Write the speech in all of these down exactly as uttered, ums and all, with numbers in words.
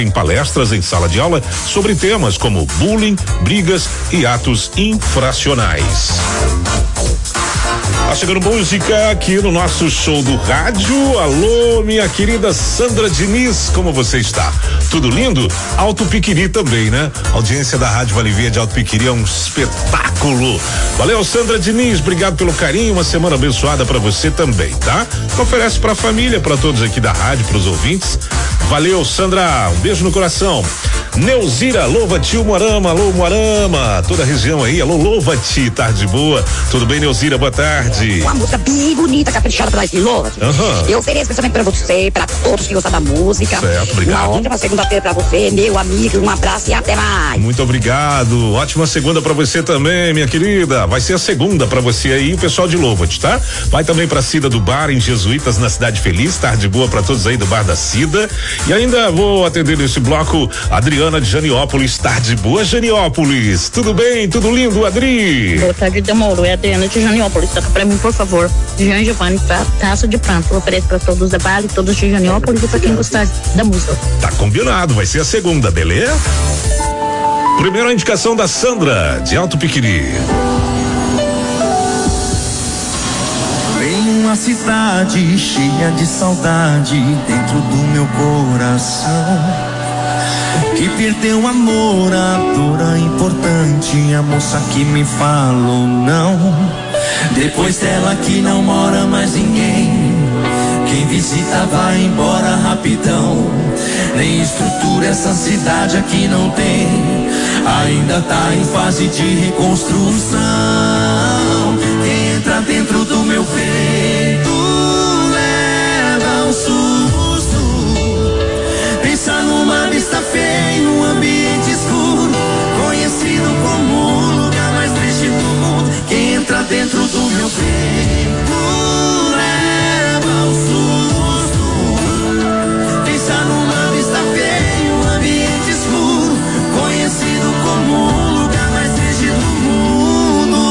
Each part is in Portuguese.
em palestras em sala de aula sobre temas como bullying, brigas e atos infracionais. Tá chegando música aqui no nosso show do rádio. Alô, minha querida Sandra Diniz, como você está? Tudo lindo? Alto Piquiri também, né? A audiência da Rádio Vale Verde Alto Piquiri é um espetáculo. Valeu, Sandra Diniz, obrigado pelo carinho, uma semana abençoada pra você também, tá? Oferece pra família, pra todos aqui da rádio, pros ouvintes. Valeu, Sandra, um beijo no coração. Neuzira, louva-te, o Moarama, alô Moarama, toda a região aí, alô, louva-te, tarde boa, tudo bem, Neuzira, boa tarde. Uma música bem bonita, caprichada pra nós de louva. Uhum. Eu ofereço especialmente pra você, pra todos que gostam da música. Certo, obrigado. Uma ótima segunda-feira pra você, meu amigo, um abraço e até mais. Muito obrigado, ótima segunda pra você também, minha querida, vai ser a segunda pra você aí, o pessoal de Louva-te, tá? Vai também pra Cida do Bar, em Jesuítas, na Cidade Feliz, tarde boa pra todos aí do Bar da Cida, e ainda vou atender nesse bloco, Adriana de Janiópolis, tarde boa, Janiópolis, tudo bem, tudo lindo, Adri? Boa tarde, Demoro, é Adriana de Janiópolis, toca pra mim, por favor, Jean Giovanni, pra taça de pranto, eu ofereço pra todos da Vale, todos de Janiópolis e pra quem gostar da música. Tá combinado, vai ser a segunda, beleza? Primeira indicação da Sandra, de Alto Piquiri. Vem uma cidade cheia de saudade dentro do meu coração, que perdeu amor, a dor importante, a moça que me falou não. Depois dela que não mora mais ninguém, quem visita vai embora rapidão. Nem estrutura essa cidade aqui não tem, ainda tá em fase de reconstrução. Quem entra dentro do meu peito leva um susto, pensa numa vista feia, num ambiente escuro, conhecido como o lugar mais triste do mundo. Quem entra dentro do meu peito leva um susto, pensa numa vista feia, um ambiente escuro, conhecido como o lugar mais triste do mundo.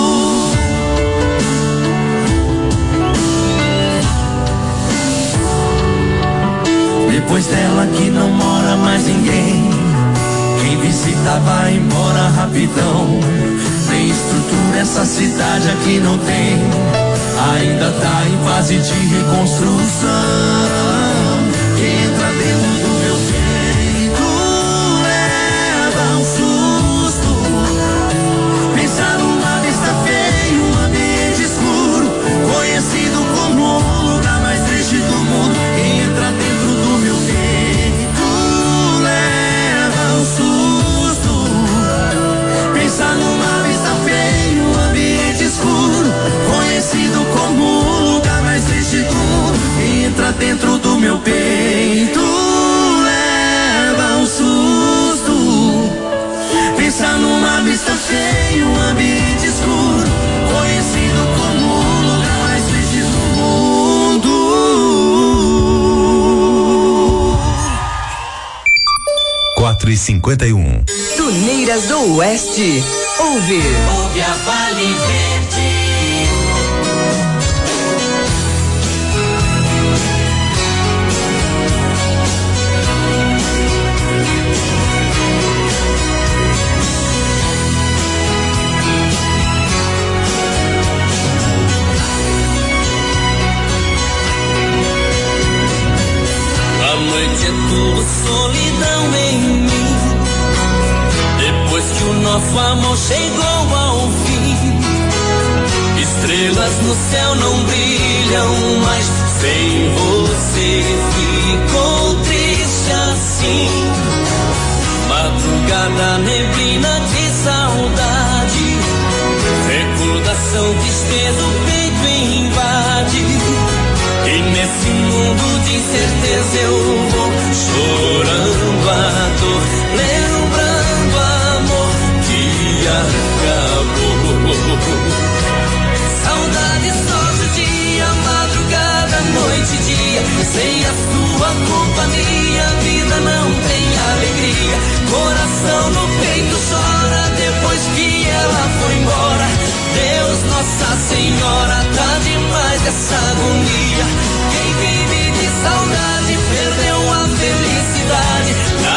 Depois dela que não mora mais ninguém, quem visita vai embora rapidão. Nem estrutura essa cidade aqui não tem, ainda tá em fase de reconstrução. Quem entra dentro do meu peito leva um susto, pensa numa vista feia, um ambiente escuro, conhecido como o lugar mais triste do mundo. Quem entra dentro do meu peito leva um susto, pensa numa vista feia, um ambiente escuro, conhecido como o lugar mais triste do mundo. Quem entra dentro do meu peito leva um susto, pensa numa vista feia, um ambiente escuro, conhecido como o lugar mais triste do mundo. quatro e cinquenta e um. Tuneiras do Oeste. Ouve. Ouve a Vale Verde. A noite é tudo solidão em mim, depois que o nosso amor chegou ao fim. Estrelas no céu não brilham mais, sem você ficou triste assim. Madrugada, neblina de saudade, recordação, tristeza, o peito invade. E nesse mundo de incerteza eu vou chorando a dor, lembrando o amor que acabou. Saudade só de dia, madrugada, noite e dia. Sem a sua companhia, a vida não tem alegria. Coração no peito chora depois que ela foi embora. Deus, Nossa Senhora, tá demais essa agonia. Quem vive de saudade perdeu a felicidade.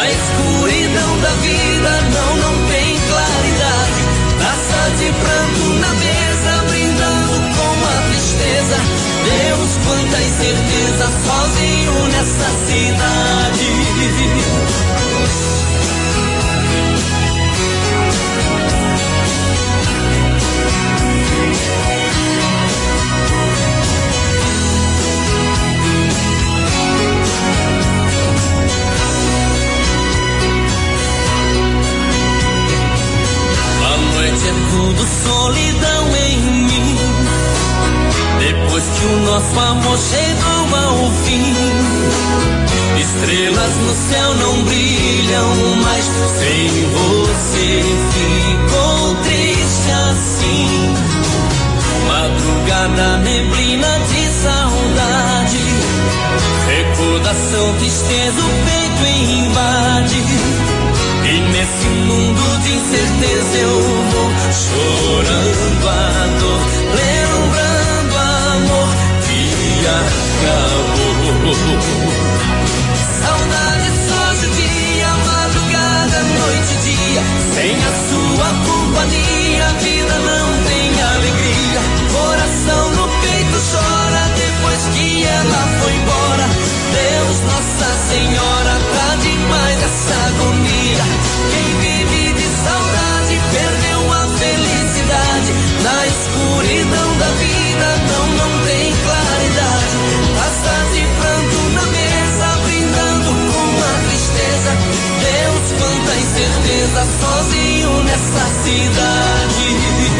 nosso amor chegou ao fim. Estrelas no céu não brilham mais, sem você ficou triste assim. Madrugada, neblina de saudade, recordação, tristeza, o peito invade. E nesse mundo de incerteza eu vou chorando a dor, lembrando o amor que acabou. Saudade só judia, madrugada, noite e dia. Sem a sua companhia, a vida não tem alegria. Coração no peito chora depois que ela foi embora. Deus, Nossa Senhora, tá demais essa agonia. Quem vive de saudade perdeu a felicidade. Na escuridão da vida não, não tem claridade. Taças de pranto na mesa, brindando com a tristeza. Deus, quanta incerteza, sozinho nessa cidade.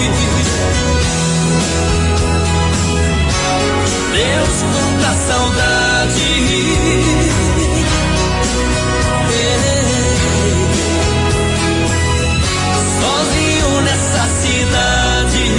Deus, quanta saudade. Sozinho nessa cidade.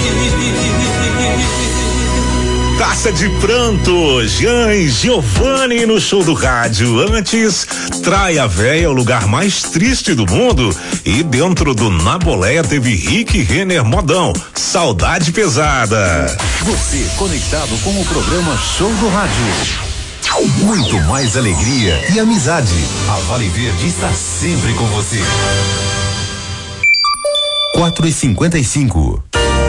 Taça de Pranto, Jean e Giovanni no show do rádio. Antes, Traia Véia, o lugar mais triste do mundo. E dentro do Na Boleia teve Rick Renner Modão, Saudade Pesada. Você conectado com o programa Show do Rádio. Muito mais alegria e amizade. A Vale Verde está sempre com você. quatro e cinquenta e cinco.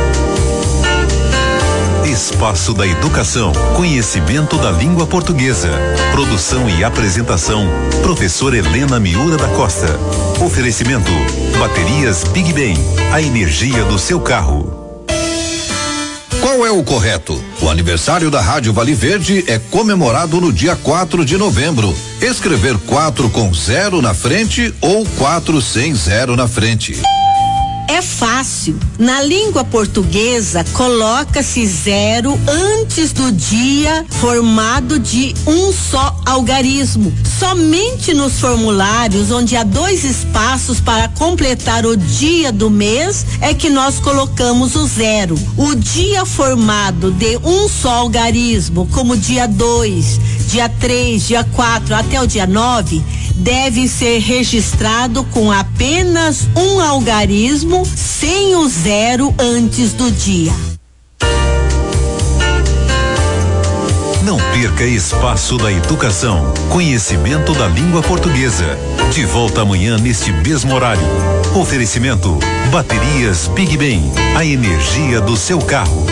Espaço da Educação, conhecimento da língua portuguesa. Produção e apresentação, professora Helena Miura da Costa. Oferecimento, baterias Big Ben, a energia do seu carro. Qual é o correto? O aniversário da Rádio Vale Verde é comemorado no dia quatro de novembro. Escrever quatro com zero na frente ou quatro sem zero na frente. É fácil. Na língua portuguesa, coloca-se zero antes do dia formado de um só algarismo. Somente nos formulários onde há dois espaços para completar o dia do mês é que nós colocamos o zero. O dia formado de um só algarismo, como dia dois, dia três, dia quatro até o dia nove, deve ser registrado com apenas um algarismo, sem o zero antes do dia. Não perca Espaço da Educação, conhecimento da língua portuguesa. De volta amanhã neste mesmo horário. Oferecimento, baterias Big Ben, a energia do seu carro.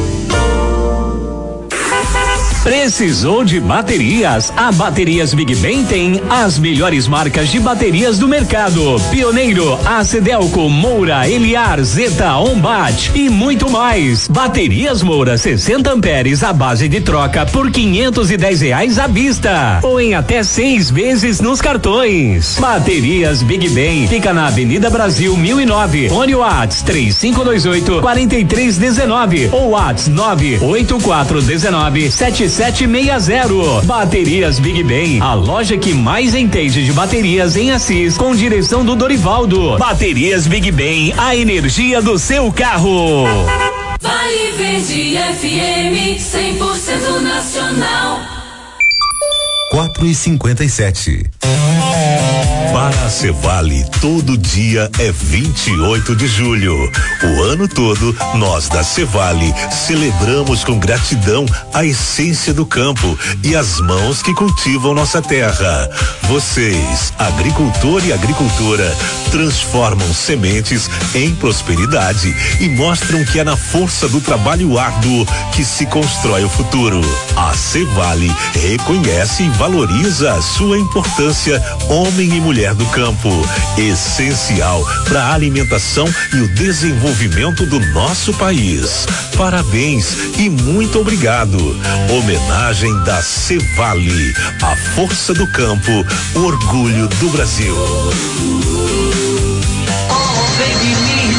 Precisou de baterias? A Baterias Big Ben tem as melhores marcas de baterias do mercado. Pioneiro, Acedelco, Moura, Eliar, Zeta, Ombat e muito mais. Baterias Moura sessenta amperes à base de troca por quinhentos e dez reais à vista ou em até seis vezes nos cartões. Baterias Big Ben fica na Avenida Brasil mil e nove. Fone Whats três cinco dois oito, quatro três um nove ou Whats nove oito quatro um nove, sete sete seis zero. Baterias Big Ben, a loja que mais entende de baterias em Assis, com direção do Dorivaldo. Baterias Big Ben, a energia do seu carro. Vale Verde F M cem por cento nacional. quatro e cinquenta e sete. Para a Cevale, todo dia é vinte e oito de julho. O ano todo, nós da Cevale celebramos com gratidão a essência do campo e as mãos que cultivam nossa terra. Vocês, agricultor e agricultora, transformam sementes em prosperidade e mostram que é na força do trabalho árduo que se constrói o futuro. A Cevale reconhece e valoriza a sua importância, homem e mulher do campo, essencial para a alimentação e o desenvolvimento do nosso país. Parabéns e muito obrigado. Homenagem da Cevale, a força do campo, o orgulho do Brasil. Oh, baby, me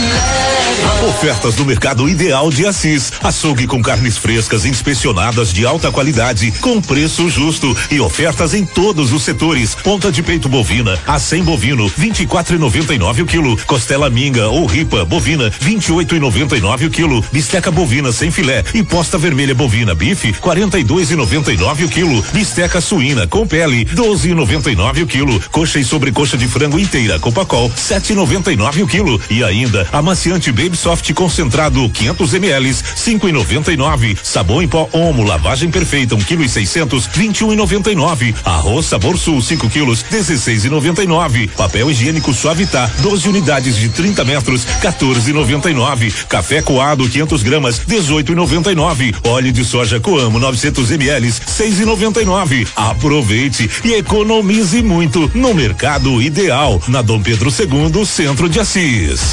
Ofertas no Mercado Ideal de Assis. Açougue com carnes frescas inspecionadas de alta qualidade, com preço justo e ofertas em todos os setores. Ponta de peito bovina a cem bovino, vinte e quatro e noventa e nove o quilo. Costela minga ou ripa bovina, vinte e oito e noventa e nove o quilo. Bisteca bovina sem filé e posta vermelha bovina bife, quarenta e dois e noventa e nove o quilo. Bisteca suína com pele, doze e noventa e nove o quilo. Coxa e sobrecoxa de frango inteira Copacol, sete e noventa e nove o quilo. E ainda amaciante Baby Soft concentrado quinhentos mililitros, cinco e noventa e nove. Sabão em pó Omo, lavagem perfeita, um quilo e seiscentos, vinte e um e noventa e nove. Arroz Sabor Sul, cinco quilos, dezesseis e noventa e nove. Papel higiênico Suavitar, doze unidades de trinta metros, quatorze e noventa e nove. Café coado, quinhentos gramas, dezoito e noventa e nove. Óleo de soja Coamo, novecentos mililitros, seis e noventa e nove. Aproveite e economize muito no Mercado Ideal, na Dom Pedro segundo, Centro de Assis.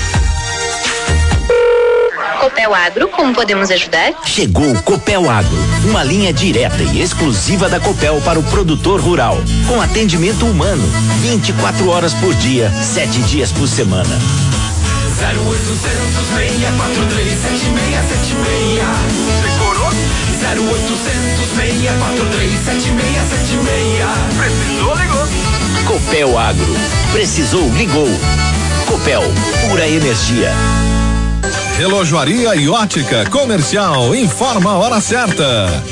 Copel Agro, como podemos ajudar? Chegou o Copel Agro, uma linha direta e exclusiva da Copel para o produtor rural, com atendimento humano, vinte e quatro horas por dia, sete dias por semana. zero oitocentos, seis quatro três, sete seis sete seis. Decorou? zero oitocentos, seis quatro três, sete seis sete seis. Precisou, ligou. Copel Agro. Precisou, ligou. Copel, pura energia. Relojoaria e ótica comercial, informa a hora certa.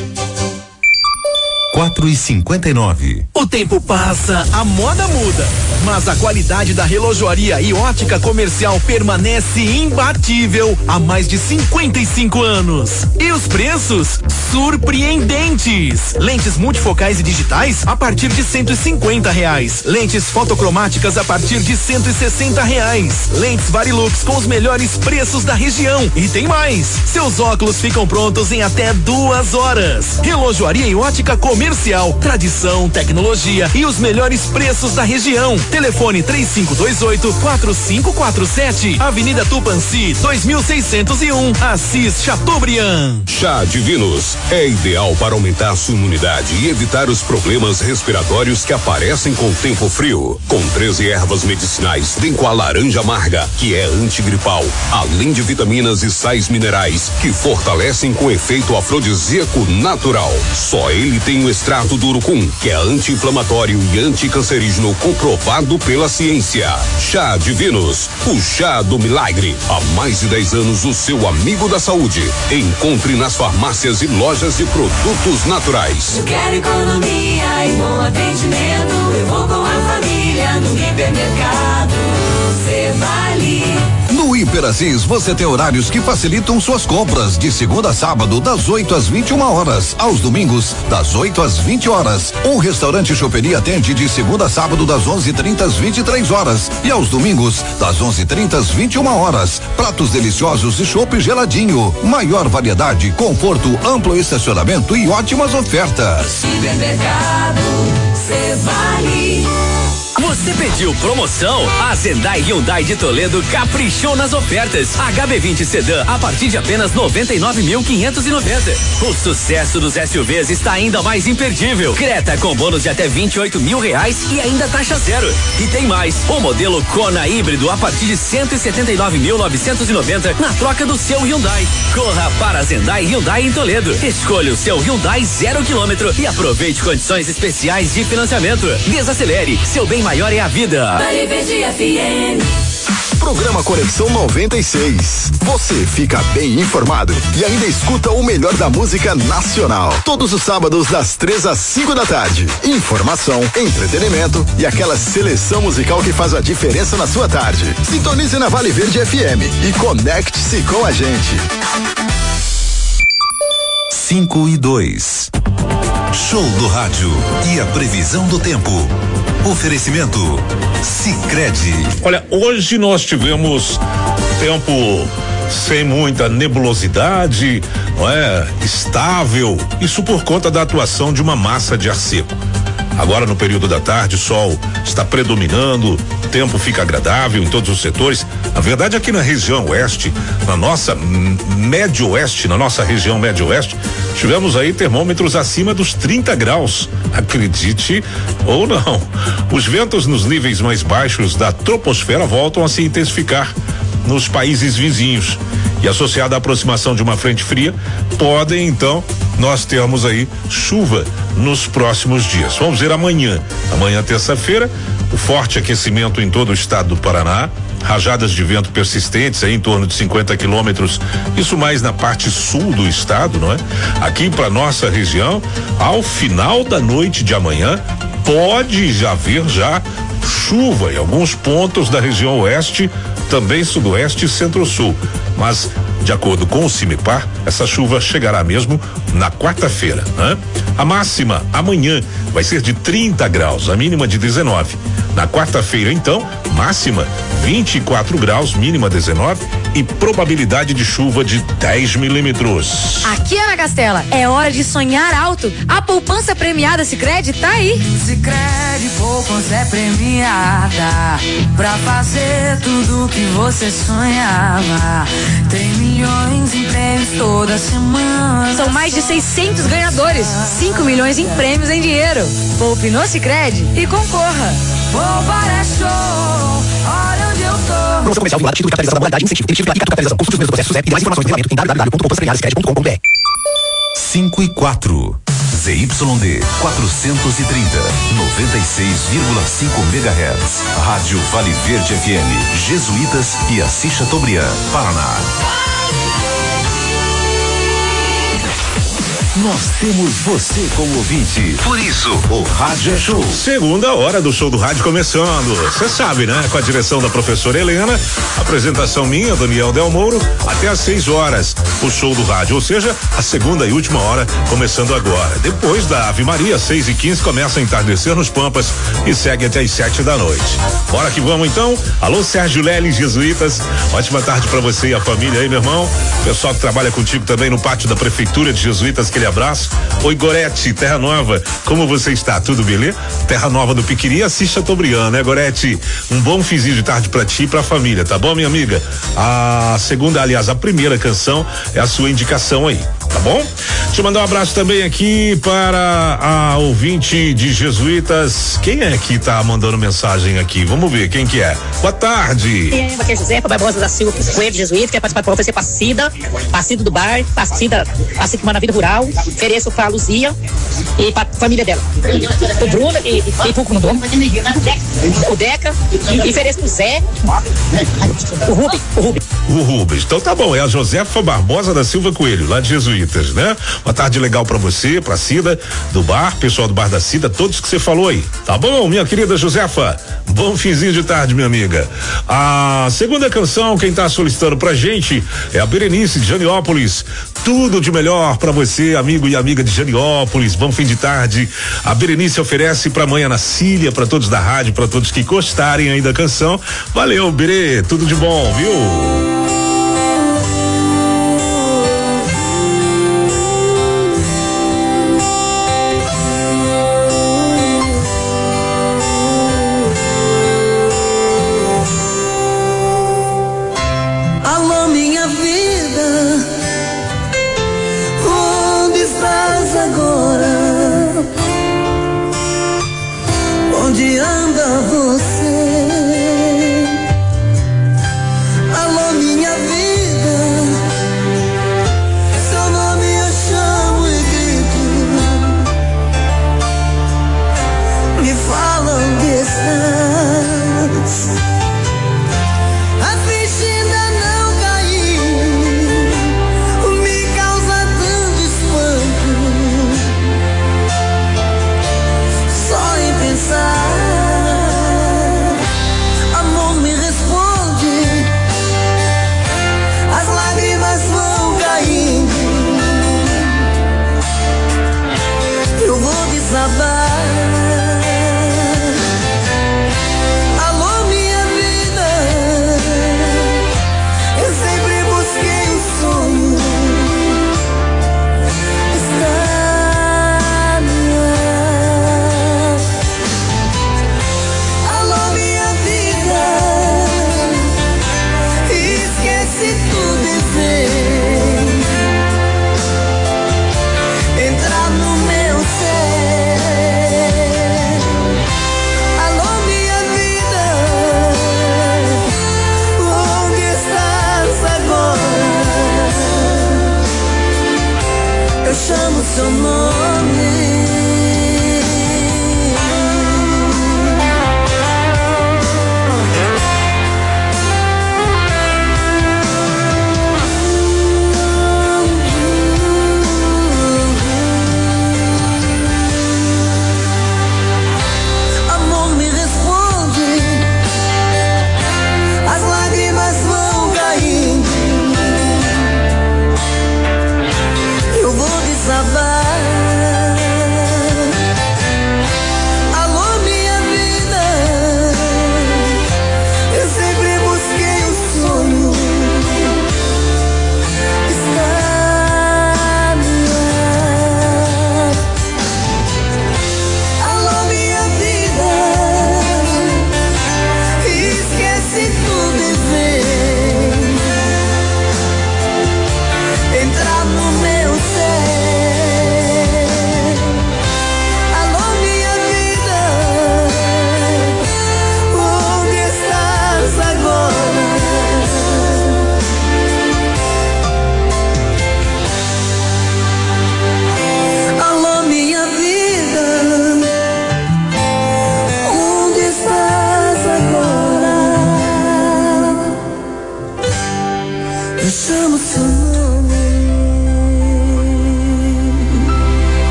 quatro e cinquenta e nove. O tempo passa, a moda muda, mas a qualidade da relojoaria e ótica comercial permanece imbatível há mais de cinquenta e cinco anos. E os preços? Surpreendentes! Lentes multifocais e digitais a partir de cento e cinquenta reais. Lentes fotocromáticas a partir de cento e sessenta reais. Lentes Varilux com os melhores preços da região. E tem mais! Seus óculos ficam prontos em até duas horas. Relojoaria e ótica comercial, tradição, tecnologia e os melhores preços da região. Telefone três cinco dois oito, quatro cinco quatro sete, Avenida Tupanci, dois mil seiscentos e um, Assis, Chateaubriand. Chá Divinos é ideal para aumentar sua imunidade e evitar os problemas respiratórios que aparecem com o tempo frio. Com treze ervas medicinais, vem com a laranja amarga, que é antigripal, além de vitaminas e sais minerais que fortalecem com efeito afrodisíaco natural. Só ele tem o extrato do urucum, que é anti-inflamatório e anticancerígeno comprovado pela ciência. Chá Divinos, o chá do milagre. Há mais de dez anos, o seu amigo da saúde. Encontre nas farmácias e lojas de produtos naturais. Eu quero economia e bom atendimento. Eu vou com a família no hipermercado. Cê vale. No Hiper Assis você tem horários que facilitam suas compras, de segunda a sábado, das oito às vinte e uma horas, aos domingos, das oito às vinte horas. Um restaurante choperia atende de segunda a sábado, das onze e trinta às vinte e três horas, e aos domingos, das onze e trinta às vinte e uma horas. Pratos deliciosos e chopp geladinho. Maior variedade, conforto, amplo estacionamento e ótimas ofertas. Hipermercado, cê vale. Você pediu promoção? A Hyundai Hyundai de Toledo caprichou nas ofertas. H B vinte Sedã a partir de apenas noventa e nove mil quinhentos e noventa. O sucesso dos S U Vs está ainda mais imperdível. Creta com bônus de até vinte e oito mil reais e ainda taxa zero. E tem mais, o modelo Kona híbrido a partir de cento e setenta e nove mil novecentos e noventa na troca do seu Hyundai. Corra para a Hyundai Hyundai em Toledo. Escolha o seu Hyundai zero quilômetro e aproveite condições especiais de financiamento. Desacelere, seu bem maior é a vida. Vale Verde F M. Programa Conexão noventa e seis. Você fica bem informado e ainda escuta o melhor da música nacional. Todos os sábados, das três às cinco da tarde. Informação, entretenimento e aquela seleção musical que faz a diferença na sua tarde. Sintonize na Vale Verde F M e conecte-se com a gente. cinco e dois. Show do rádio e a previsão do tempo. Oferecimento Sicredi. Olha, hoje nós tivemos tempo sem muita nebulosidade, não é? Estável, isso por conta da atuação de uma massa de ar seco. Agora no período da tarde o sol está predominando, o tempo fica agradável em todos os setores. Na verdade, aqui na região oeste, na nossa médio oeste, na nossa região médio oeste, tivemos aí termômetros acima dos trinta graus, acredite ou não. Os ventos nos níveis mais baixos da troposfera voltam a se intensificar nos países vizinhos. E associada à aproximação de uma frente fria, podem então nós termos aí chuva nos próximos dias. Vamos ver amanhã. Amanhã, terça-feira, o forte aquecimento em todo o estado do Paraná. Rajadas de vento persistentes aí em torno de cinquenta quilômetros, isso mais na parte sul do estado, não é? Aqui para nossa região, ao final da noite de amanhã, pode já haver já chuva em alguns pontos da região oeste, também sudoeste e centro-sul. Mas, de acordo com o CIMEPAR, essa chuva chegará mesmo na quarta-feira, né? A máxima amanhã vai ser de trinta graus, a mínima de dezenove. Na quarta-feira, então, máxima vinte e quatro graus, mínima dezenove e probabilidade de chuva de dez milímetros. Aqui, Ana Castela, é hora de sonhar alto. A poupança premiada Sicredi tá aí. Sicredi poupança é premiada pra fazer tudo que você sonhava. Tem milhões em prêmios toda semana. São mais de seiscentos ganhadores, cinco milhões em prêmios em dinheiro. Poupe no Sicredi e concorra. Poupar é show, olha onde eu tô. Promoção comercial vinculada, título de capitalização da modalidade, incentivo, tem título de capitalização, consulte os mesmos processos e mais informações no regulamento em w w w ponto poupança premiada sicredi ponto com ponto b r. cinco e quatro. Z Y D quatrocentos e trinta, noventa e seis vírgula cinco megahertz. Rádio Vale Verde F M, Jesuítas e Assis Chateaubriand, Paraná. Nós temos você como ouvinte. Por isso, o Rádio é Show. Segunda hora do show do rádio começando. Você sabe, né? Com a direção da professora Helena, apresentação minha, Daniel Del Mouro, até às seis horas. O show do rádio, ou seja, a segunda e última hora começando agora. Depois da Ave Maria, seis e quinze, começa a entardecer nos Pampas e segue até às sete da noite. Bora que vamos então. Alô, Sérgio Leles, Jesuítas. Ótima tarde pra você e a família aí, meu irmão. Pessoal que trabalha contigo também no pátio da Prefeitura de Jesuítas, aquele abraço. Oi, Gorete, Terra Nova, como você está? Tudo beleza? Terra Nova do Piquiri, Assis Chateaubriand, né, Gorete? Um bom finzinho de tarde pra ti e pra família, tá bom, minha amiga? A segunda, aliás, a primeira canção é a sua indicação aí, tá bom? Deixa eu mandar um abraço também aqui para a ouvinte de Jesuítas. Quem é que tá mandando mensagem aqui? Vamos ver, quem que é? Boa tarde. Aqui é Josefa Barbosa da Silva, Coelho de Jesuíta, quer participar para oferecer Passida, Passida do bar, Passida, assim como na vida rural, ofereço para a Luzia e para a família dela. O Bruno e, e, e pouco no dono. O Deca, e ofereço pro Zé, o Rubens, o Rubens. O Rubens, então tá bom, é a Josefa Barbosa da Silva Coelho, lá de Jesuítas, né? Uma tarde legal pra você, pra Cida, do bar, pessoal do bar da Cida, todos que você falou aí, tá bom, minha querida Josefa? Bom finzinho de tarde, minha amiga. A segunda canção, quem tá solicitando pra gente é a Berenice de Janiópolis. Tudo de melhor pra você, amigo e amiga de Janiópolis. Bom fim de tarde. A Berenice oferece pra mãe Ana Cília, pra todos da rádio, pra todos que gostarem aí da canção. Valeu, Berê, tudo de bom, viu? Onde anda você? Alô,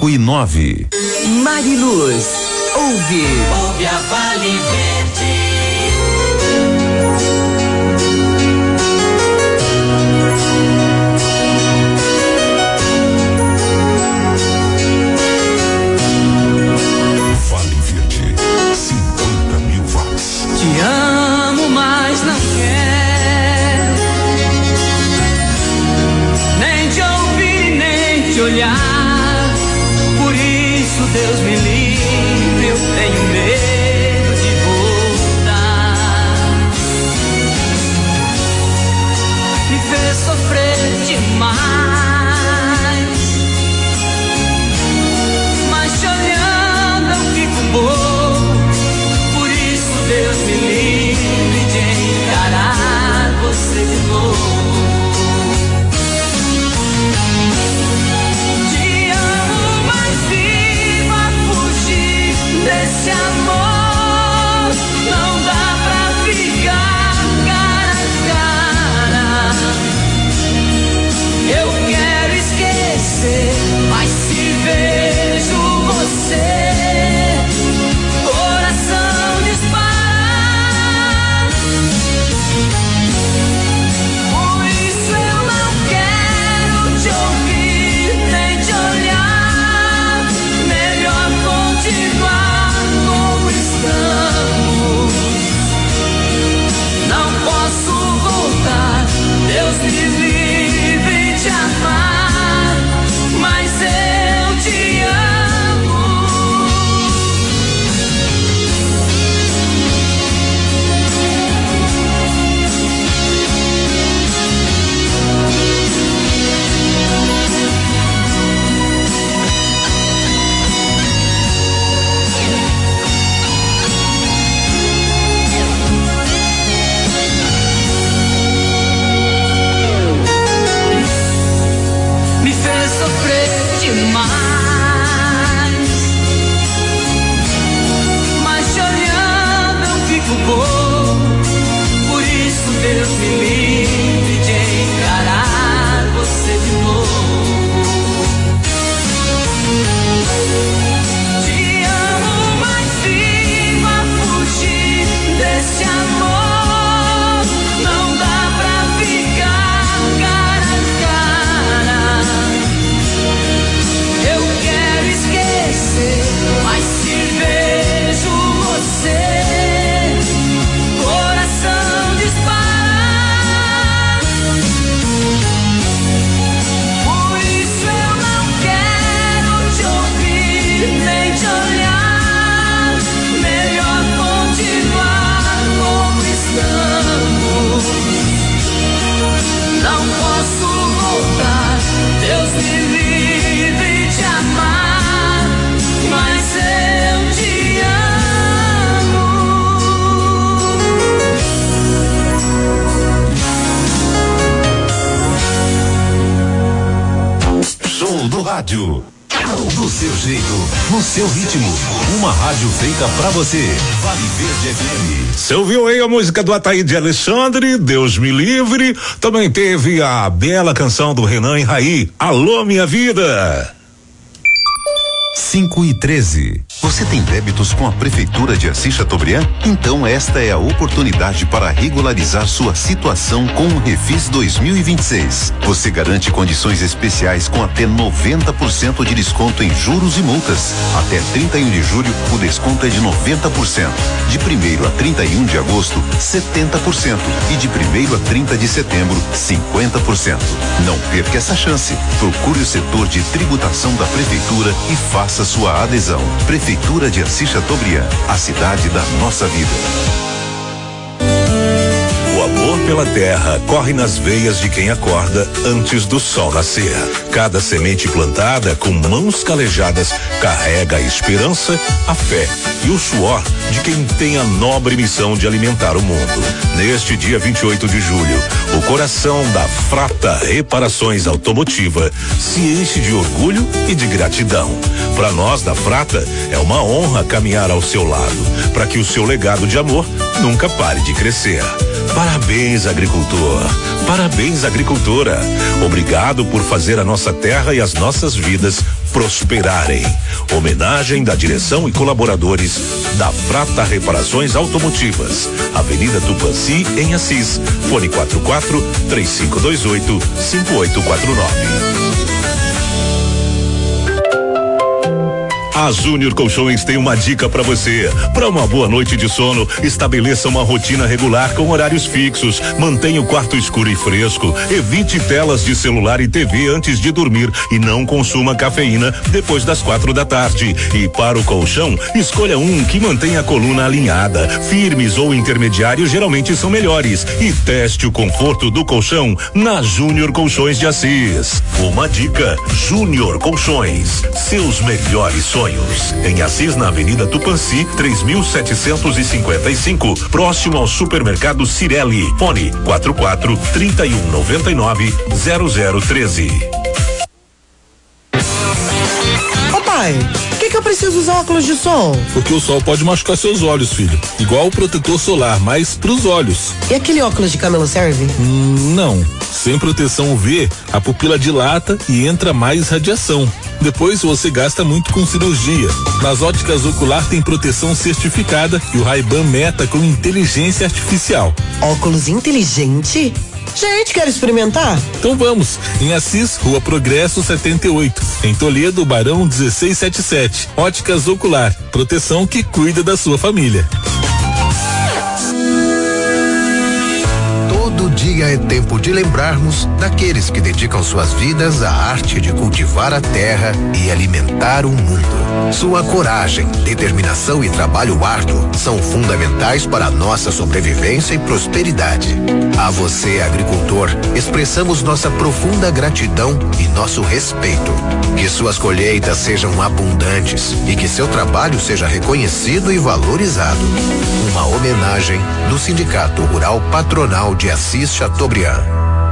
cinco e nove. Mariluz, ouve. Ouve a Vale Verde. Vale Verde, cinquenta mil watts. Te amo, mas não quero nem te ouvir, nem te olhar. Por isso, Deus me livre, eu tenho medo de voltar. Me fez sofrer demais, mas te olhando eu fico bobo. Por isso, Deus me livre de encarar você de novo. Te amo, mas viva fugir desse amor. Não dá pra ficar cara a cara. Eu quero esquecer, mas se vejo você, coração dispara. Por isso eu não quero te ouvir, nem te olhar. Melhor continuar como estamos. Não posso voltar, Deus me livre de amar, mas eu te amo. Me fez sofrer demais, mas te olhando eu fico bobo. Por isso, Deus me livre de encarar você de novo. Te amo, mas viva fugir desse amor. Não dá pra ficar cara a cara. Eu quero esquecer, mas se vejo você, coração dispara. Por isso eu não quero te ouvir, nem te olhar. Melhor continuar como estamos. Não posso voltar, Deus me livre de amar, mas eu te amo. Show do rádio. Do seu jeito, no seu ritmo. Uma rádio feita pra você. Vale Verde F M. Você ouviu aí a música do Ataíde Alexandre, Deus me livre. Também teve a bela canção do Renan e Raí, Alô Minha Vida. cinco e treze. Você tem débitos com a Prefeitura de Assis Chateaubriand? Então esta é a oportunidade para regularizar sua situação com o Refis dois mil e vinte e seis. Você garante condições especiais com até noventa por cento de desconto em juros e multas. Até trinta e um de julho, o desconto é de noventa por cento. De primeiro a trinta e um de agosto, setenta por cento. E de primeiro a trinta de setembro, cinquenta por cento. Não perca essa chance. Procure o setor de tributação da Prefeitura e faça sua adesão. Prefeitura de Assis Chateaubriand, a cidade da nossa vida. O amor pela terra corre nas veias de quem acorda antes do sol nascer. Cada semente plantada com mãos calejadas carrega a esperança, a fé e o suor de quem tem a nobre missão de alimentar o mundo. Neste dia vinte e oito de julho, o coração da Frata Reparações Automotiva se enche de orgulho e de gratidão. Para nós da Frata, é uma honra caminhar ao seu lado, para que o seu legado de amor nunca pare de crescer. Parabéns, agricultor. Parabéns, agricultora. Obrigado por fazer a nossa terra e as nossas vidas prosperarem. Homenagem da direção e colaboradores da Prata Reparações Automotivas. Avenida Tupanci, em Assis. Fone quatro quatro, três cinco dois oito, cinco oito quatro nove. A Júnior Colchões tem uma dica para você. Para uma boa noite de sono, estabeleça uma rotina regular com horários fixos. Mantenha o quarto escuro e fresco. Evite telas de celular e T V antes de dormir e não consuma cafeína depois das quatro da tarde. E para o colchão, escolha um que mantenha a coluna alinhada. Firmes ou intermediários geralmente são melhores. E teste o conforto do colchão na Júnior Colchões de Assis. Uma dica: Júnior Colchões. Seus melhores sonhos. Em Assis, na Avenida Tupanci, três mil setecentos e cinquenta e cinco, próximo ao supermercado Cirelli. Fone quatro quatro, trinta e um, noventa e nove, zero zero treze. Ô pai, por que que eu preciso usar óculos de sol? Porque o sol pode machucar seus olhos, filho. Igual o protetor solar, mas pros olhos. E aquele óculos de camelo serve? Hum, não. Sem proteção U V, a pupila dilata e entra mais radiação. Depois você gasta muito com cirurgia. Nas óticas Ocular tem proteção certificada e o Ray-Ban Meta com inteligência artificial. Óculos inteligente? Gente, quer experimentar? Então vamos. Em Assis, Rua Progresso setenta e oito. Em Toledo, Barão dezesseis setenta e sete. Óticas Ocular. Proteção que cuida da sua família. Todo dia é tempo de lembrarmos daqueles que dedicam suas vidas à arte de cultivar a terra e alimentar o mundo. Sua coragem, determinação e trabalho árduo são fundamentais para a nossa sobrevivência e prosperidade. A você, agricultor, expressamos nossa profunda gratidão e nosso respeito. Que suas colheitas sejam abundantes e que seu trabalho seja reconhecido e valorizado. Uma homenagem do Sindicato Rural Patronal de Assis Chateaubriand.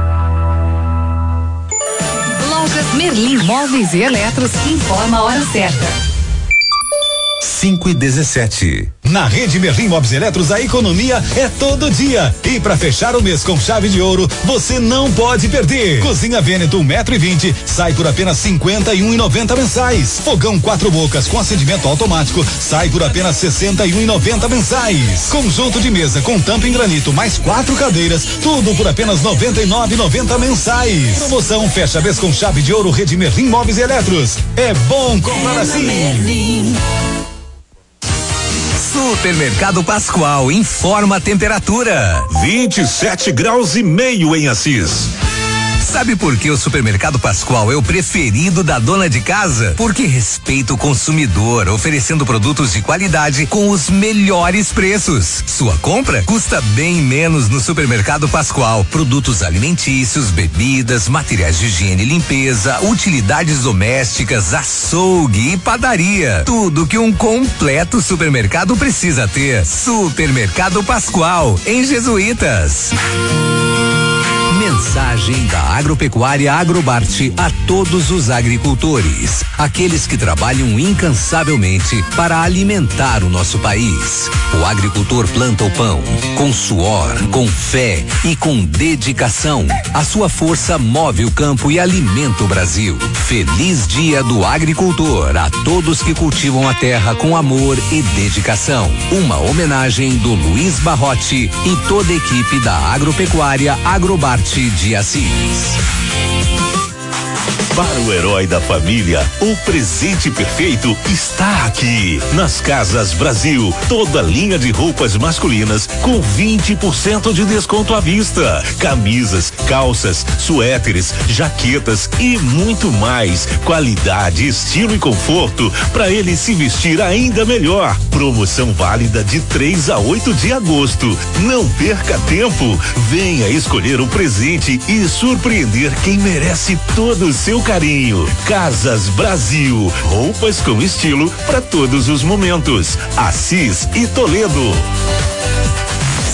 Lojas Merlin Móveis e Eletros informa a hora certa. cinco e dezessete. Na rede Merlin Móveis e Eletros, a economia é todo dia. E para fechar o mês com chave de ouro, você não pode perder. Cozinha Veneto um metro e vinte sai por apenas cinquenta e um e noventa mensais. Fogão quatro bocas com acendimento automático sai por apenas sessenta e um e noventa mensais. Conjunto de mesa com tampa em granito mais quatro cadeiras, tudo por apenas noventa e nove e noventa mensais. Promoção fecha mês com chave de ouro. Rede Merlin Móveis e Eletros. É bom comprar assim. Supermercado Pascoal informa a temperatura. vinte e sete graus e meio em Assis. Sabe por que o Supermercado Pascoal é o preferido da dona de casa? Porque respeita o consumidor, oferecendo produtos de qualidade com os melhores preços. Sua compra custa bem menos no Supermercado Pascoal. Produtos alimentícios, bebidas, materiais de higiene e limpeza, utilidades domésticas, açougue e padaria. Tudo que um completo supermercado precisa ter. Supermercado Pascoal, em Jesuítas. Mensagem da Agropecuária Agrobarte a todos os agricultores, aqueles que trabalham incansavelmente para alimentar o nosso país. O agricultor planta o pão com suor, com fé e com dedicação. A sua força move o campo e alimenta o Brasil. Feliz Dia do Agricultor a todos que cultivam a terra com amor e dedicação. Uma homenagem do Luiz Barrote e toda a equipe da Agropecuária Agrobarte de Assis. Para o herói da família, o presente perfeito está aqui. Nas Casas Brasil, toda linha de roupas masculinas com vinte por cento de desconto à vista. Camisas, calças, suéteres, jaquetas e muito mais. Qualidade, estilo e conforto para ele se vestir ainda melhor. Promoção válida de três a oito de agosto. Não perca tempo. Venha escolher o presente e surpreender quem merece todo o seu carinho. Casas Brasil, roupas com estilo para todos os momentos. Assis e Toledo.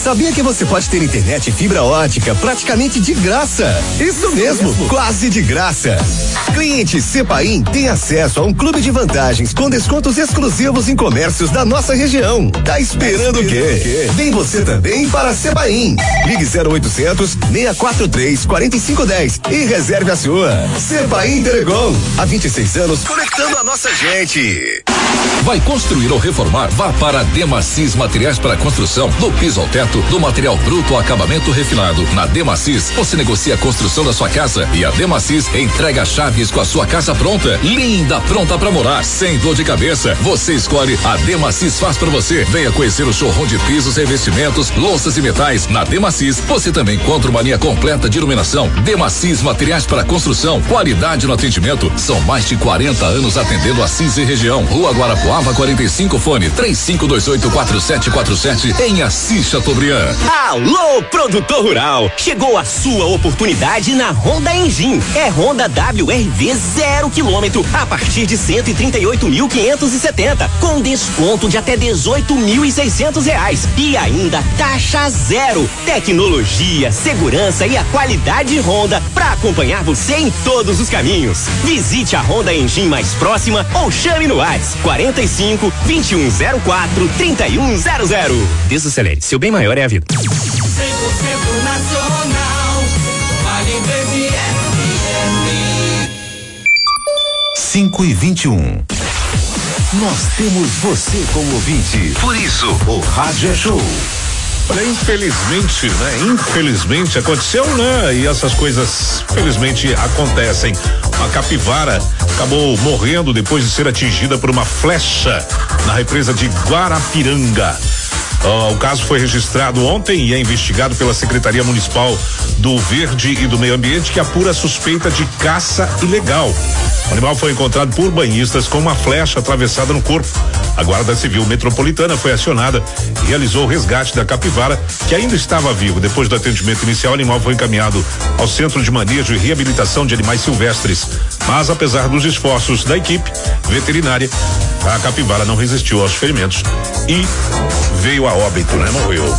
Sabia que você pode ter internet e fibra ótica praticamente de graça? Isso mesmo, quase de graça. Cliente Cepaim tem acesso a um clube de vantagens com descontos exclusivos em comércios da nossa região. Tá esperando o quê? Vem você também para Cepaim. Ligue zero oitocentos, seis quatro três, quatro cinco um zero e reserve a sua. Cepaim Telecom, há vinte e seis anos conectando a nossa gente. Vai construir ou reformar? Vá para a Demacis Materiais para Construção, do piso ao teto, do material bruto ao acabamento refinado. Na Demacis, você negocia a construção da sua casa e a Demacis entrega chaves com a sua casa pronta, linda, pronta para morar, sem dor de cabeça. Você escolhe, a Demacis faz para você. Venha conhecer o showroom de pisos, revestimentos, louças e metais. Na Demacis, você também encontra uma linha completa de iluminação. Demacis Materiais para Construção, qualidade no atendimento. São mais de quarenta anos atendendo a Assis e região. Rua Guarapuava quarenta e cinco, fone três cinco dois oito quatro sete quatro sete, em Assis Chateaubriand. Alô, produtor rural! Chegou a sua oportunidade na Honda Engine. É Honda W R V zero quilômetro a partir de cento e trinta e oito mil quinhentos e setenta, com desconto de até dezoito mil e seiscentos reais e ainda taxa zero. Tecnologia, segurança e a qualidade Honda para acompanhar você em todos os caminhos. Visite a Honda Engine mais próxima ou chame no WhatsApp quarenta e cinco, vinte e um zero quatro, trinta e um zero zero. Desacelere, seu bem maior é a vida. cem por cento nacional, Vale Verde F M. cinco e vinte e um. Nós temos você como ouvinte. Por isso, o Rádio é Show. Olha, infelizmente, né? Infelizmente aconteceu, né? E essas coisas, felizmente, acontecem. Uma capivara acabou morrendo depois de ser atingida por uma flecha na represa de Guarapiranga. Uh, o caso foi registrado ontem e é investigado pela Secretaria Municipal do Verde e do Meio Ambiente, que apura suspeita de caça ilegal. O animal foi encontrado por banhistas com uma flecha atravessada no corpo. A Guarda Civil Metropolitana foi acionada e realizou o resgate da capivara, que ainda estava vivo. Depois do atendimento inicial, o animal foi encaminhado ao Centro de Manejo e Reabilitação de Animais Silvestres. Mas, apesar dos esforços da equipe veterinária, a capivara não resistiu aos ferimentos e veio a óbito, né? Morreu.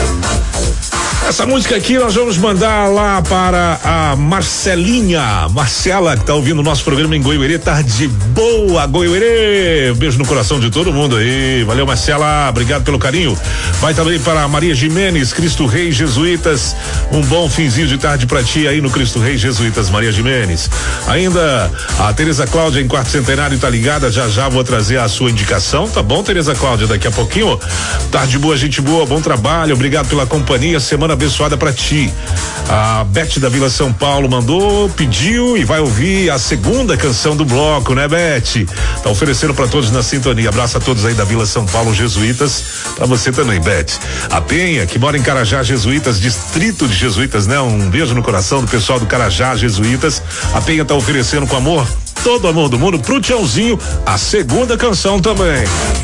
Essa música aqui nós vamos mandar lá para a Marcelinha. Marcela, que tá ouvindo o nosso programa em Goiuerê, tarde boa, Goiuerê. Beijo no coração de todo mundo aí. Valeu, Marcela, obrigado pelo carinho. Vai também para a Maria Jimenez, Cristo Rei Jesuítas. Um bom finzinho de tarde pra ti aí no Cristo Rei Jesuítas, Maria Jimenez. Ainda a Tereza Cláudia em quarto centenário tá ligada, já já vou trazer a sua indicação, tá bom, Tereza Cláudia, daqui a pouquinho. Tarde boa, gente boa, bom trabalho, obrigado pela companhia, semana abençoada pra ti. A Beth da Vila São Paulo mandou, pediu e vai ouvir a segunda canção do bloco, né, Beth? Tá oferecendo pra todos na sintonia. Abraço a todos aí da Vila São Paulo Jesuítas, pra você também, Beth. A Penha, que mora em Carajá Jesuítas, distrito de Jesuítas, né? Um beijo no coração do pessoal do Carajá Jesuítas. A Penha tá oferecendo com amor, todo amor do mundo, pro Tiãozinho, a segunda canção também.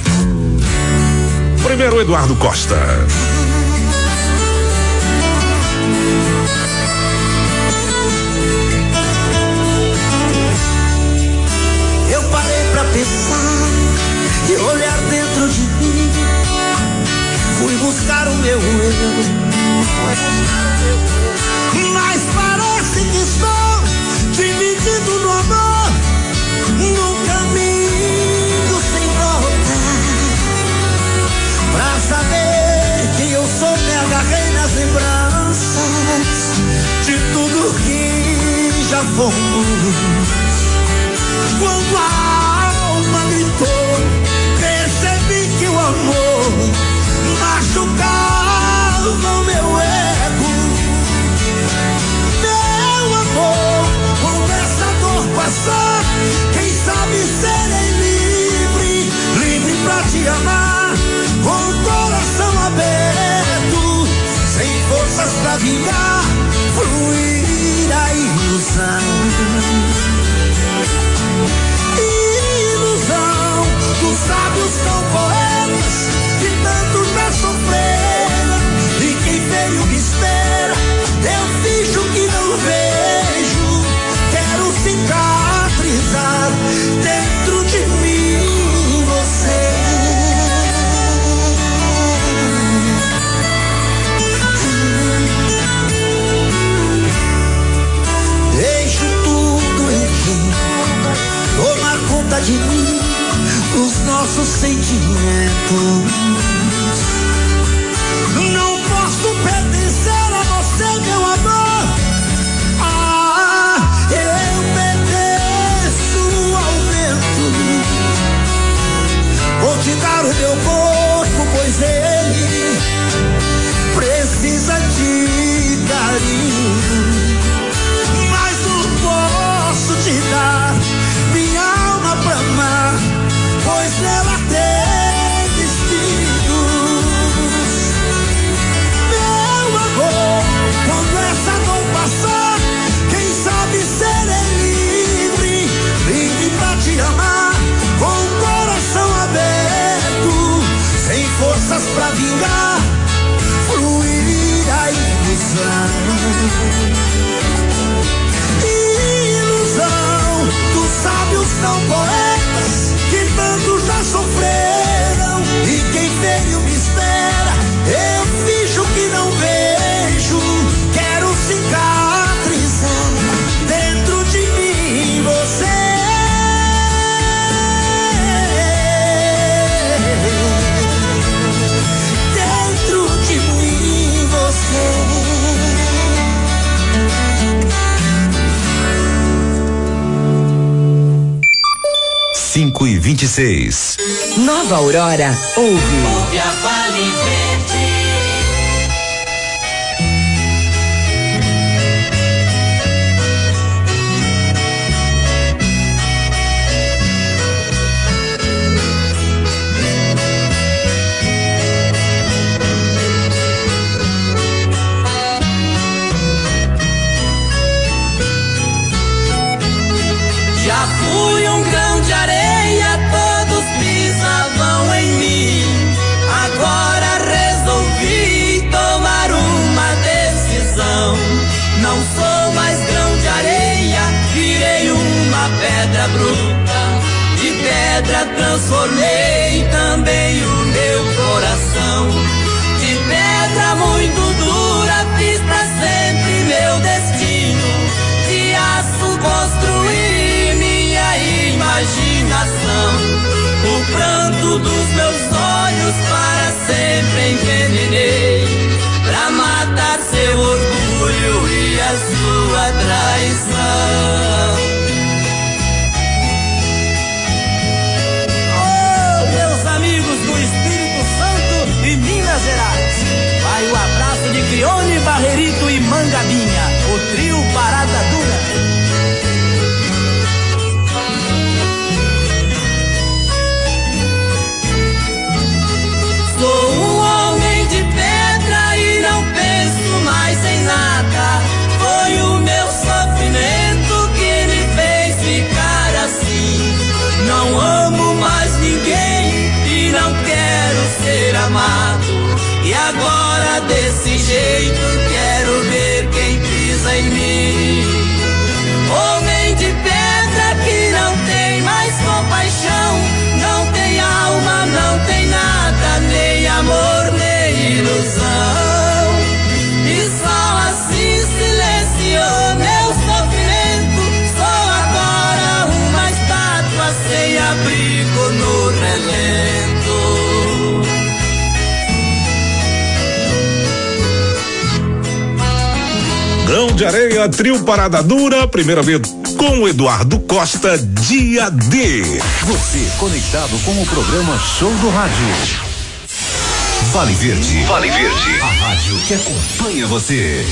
Primeiro, Eduardo Costa. Pensar e olhar dentro de mim, fui buscar o meu eu, mas parece que estou dividido no amor, num caminho sem volta. Pra saber que eu sou, me agarrei nas lembranças de tudo que já fomos. Quando a alma gritou, percebi que o amor machucava o meu ego. Meu amor, quando essa dor passar, quem sabe serei livre, livre pra te amar, com o coração aberto, sem forças pra vingar, fluir a ilusão. Dos sábios são poetas que tanto já sofreram, e quem veio me espera, eu finjo que não vejo. Quero cicatrizar dentro de mim você. cinco e vinte e seis. Nova Aurora, ouve. Ouve a Vale Verde. Já fui um grão de areia, todos pisavam em mim. Agora resolvi tomar uma decisão. Não sou mais grão de areia, virei uma pedra bruta. De pedra transformei também o meu coração. De pedra muito dura fiz pra sempre meu destino. De aço construí imaginação, o pranto dos meus olhos para sempre envenenei, pra matar seu orgulho e a sua traição. Oh, meus amigos do Espírito Santo e Minas Gerais, vai o abraço de Crione, Barrerito e Mangabinha, o trio Parada Dura. Sou um homem de pedra e não penso mais em nada. Foi o meu sofrimento que me fez ficar assim. Não amo mais ninguém e não quero ser amado. E agora desse jeito quero ver quem pisa em mim. Homem de pedra que não tem mais compaixão, não tem alma, não tem nada, nem amor, nem ilusão. E só assim silenciou meu sofrimento. Sou agora uma estátua sem abrigo no relento. Grão de Areia, trio Parada Dura, primeira vez com Eduardo Costa, dia D. Você conectado com o programa Show do Rádio. Vale Verde. Vale Verde. A rádio que acompanha você.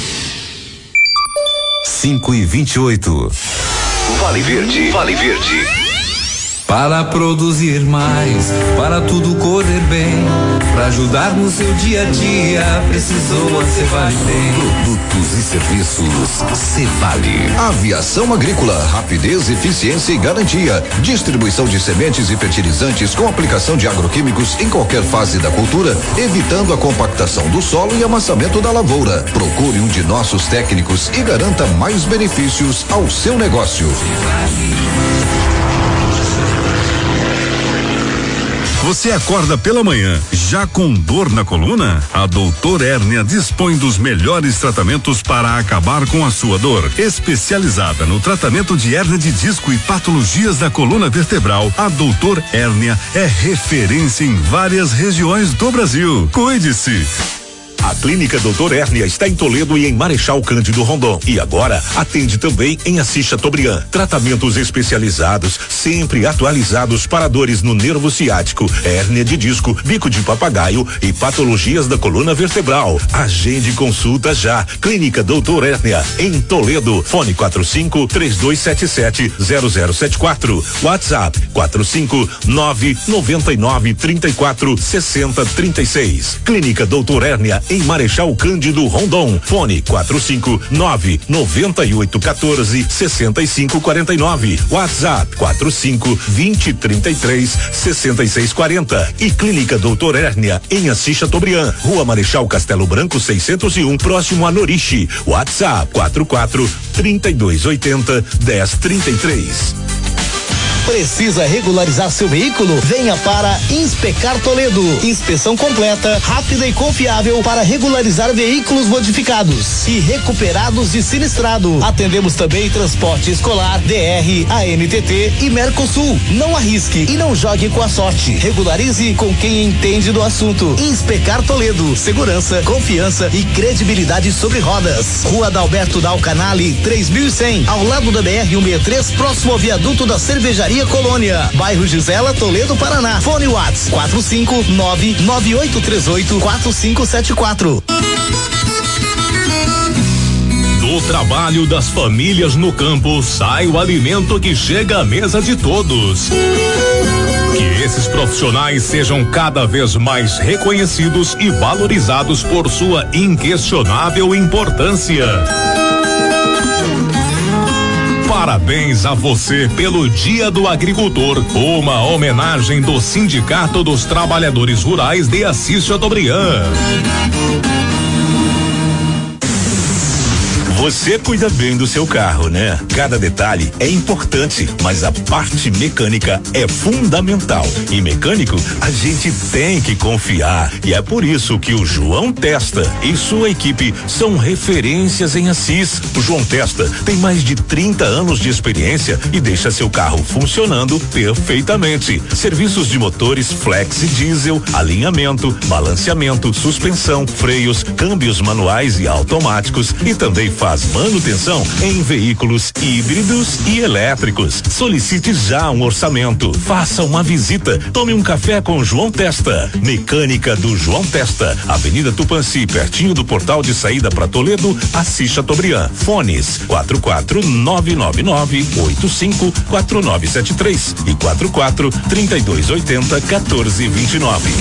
cinco e vinte e oito. Vale Verde. Vale Verde. Para produzir mais, para tudo correr bem, para ajudar no seu dia a dia, precisou a Cevale. Produtos e serviços Cevale. Aviação agrícola, rapidez, eficiência e garantia. Distribuição de sementes e fertilizantes com aplicação de agroquímicos em qualquer fase da cultura, evitando a compactação do solo e amassamento da lavoura. Procure um de nossos técnicos e garanta mais benefícios ao seu negócio. Você acorda pela manhã já com dor na coluna? A Doutor Hérnia dispõe dos melhores tratamentos para acabar com a sua dor. Especializada no tratamento de hérnia de disco e patologias da coluna vertebral, a Doutor Hérnia é referência em várias regiões do Brasil. Cuide-se! A Clínica Doutor Hérnia está em Toledo e em Marechal Cândido Rondon. E agora atende também em Assis Chateaubriand. Tratamentos especializados, sempre atualizados para dores no nervo ciático, hérnia de disco, bico de papagaio e patologias da coluna vertebral. Agende consulta já. Clínica Doutor Hérnia em Toledo. Fone quatro cinco três dois sete sete zero zero sete quatro. WhatsApp quatro cinco nove nove nove três quatro seis zero três seis. Clínica Doutor Hérnia em Marechal Cândido Rondon. Fone quatro cinco nove nove oito um quatro seis cinco quatro nove. WhatsApp quatro cinco vinte trinta e três sessenta e seis quarenta. E Clínica Doutor Hérnia em Assis Chateaubriand, Rua Marechal Castelo Branco seiscentos e um, próximo a Noriche. WhatsApp quatro quatro trinta e dois oitenta dez trinta e três. Precisa regularizar seu veículo? Venha para Inspecar Toledo. Inspeção completa, rápida e confiável para regularizar veículos modificados e recuperados de sinistrado. Atendemos também transporte escolar, D R, A N T T e Mercosul. Não arrisque e não jogue com a sorte. Regularize com quem entende do assunto. Inspecar Toledo. Segurança, confiança e credibilidade sobre rodas. Rua Dalberto Dal Canale, três mil e cem, ao lado da B R cento e sessenta e três, próximo ao viaduto da cervejaria Drogaria Colônia, bairro Gisela, Toledo, Paraná. Fone Whats quatro cinco nove nove oito três oito quatro cinco sete quatro. Do trabalho das famílias no campo sai o alimento que chega à mesa de todos. Que esses profissionais sejam cada vez mais reconhecidos e valorizados por sua inquestionável importância. Parabéns a você pelo Dia do Agricultor, uma homenagem do Sindicato dos Trabalhadores Rurais de Assis Chateaubriand. Você cuida bem do seu carro, né? Cada detalhe é importante, mas a parte mecânica é fundamental. E mecânico, a gente tem que confiar. E é por isso que o João Testa e sua equipe são referências em Assis. O João Testa tem mais de trinta anos de experiência e deixa seu carro funcionando perfeitamente. Serviços de motores flex e diesel, alinhamento, balanceamento, suspensão, freios, câmbios manuais e automáticos e também faz Faz manutenção em veículos híbridos e elétricos. Solicite já um orçamento. Faça uma visita. Tome um café com João Testa. Mecânica do João Testa. Avenida Tupanci, pertinho do portal de saída para Toledo, Assis Chateaubriand. Fones quatro quatro nove nove nove oito cinco quatro nove sete três e quatro quatro trinta e dois oitenta quatorze vinte e nove.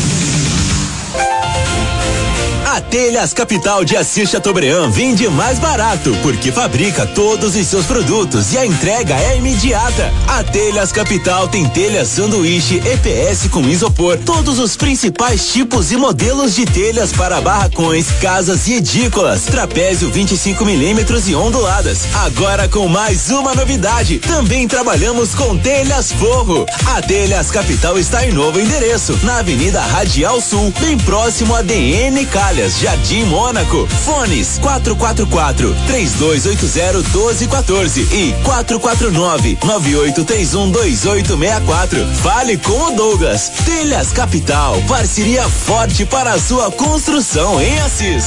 A Telhas Capital de Assis Chateaubriand vende mais barato, porque fabrica todos os seus produtos e a entrega é imediata. A Telhas Capital tem telhas sanduíche E P S com isopor, todos os principais tipos e modelos de telhas para barracões, casas e edículas, trapézio vinte e cinco milímetros e onduladas. Agora com mais uma novidade, também trabalhamos com telhas forro. A Telhas Capital está em novo endereço, na Avenida Radial Sul, bem próximo a D N Calhas, Jardim Mônaco. Fones quatro quatro quatro, três dois oito zero, um dois um quatro e quatro quatro nove, nove oito três um, dois oito seis quatro. Fale com o Douglas. Telhas Capital, parceria forte para a sua construção em Assis.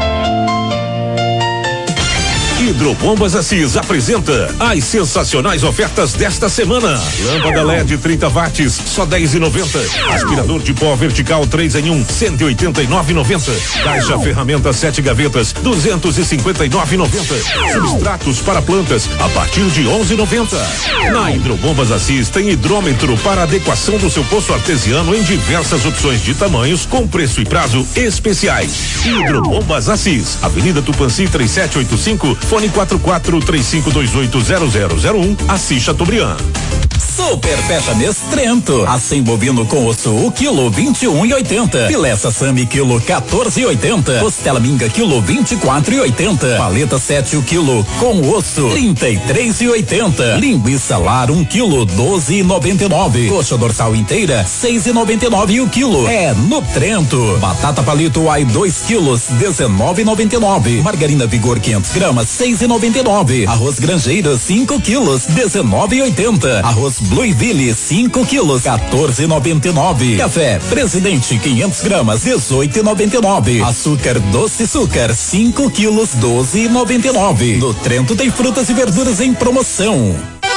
Hidrobombas Assis apresenta as sensacionais ofertas desta semana. Lâmpada L E D trinta watts, só dez e noventa. Aspirador de pó vertical três em um, cento e oitenta e nove e noventa. Caixa ferramenta sete gavetas, duzentos e cinquenta e nove e noventa. Substratos para plantas a partir de onze e noventa. Na Hidrobombas Assis tem hidrômetro para adequação do seu poço artesiano em diversas opções de tamanhos com preço e prazo especiais. Hidrobombas Assis, Avenida Tupanci três sete oito cinco, fone quatro quatro três cinco dois oito zero zero zero um, Assis Chateaubriand. Super Fecha Mês Trento. Acém bovino com osso, o quilo vinte e um e oitenta. Filé sassami, quilo quatorze e oitenta. Costela minga, quilo vinte e quatro e oitenta. Paleta sete, o quilo com osso, trinta e três e oitenta. Linguiça lar, um quilo, doze e noventa e nove. Coxa dorsal inteira, seis e noventa e nove o quilo. É no Trento. Batata palito ai dois quilos, dezenove e noventa e nove. Margarina Vigor quinhentos gramas, seis e noventa e nove. Arroz Grangeiro, cinco quilos, dezenove e oitenta. Arroz Blueville, cinco quilos, quatorze e noventa e nove. Café Presidente, quinhentos gramas, dezoito e noventa e nove. Açúcar Doce Açúcar, cinco quilos, doze e noventa e nove. No Trento tem frutas e verduras em promoção.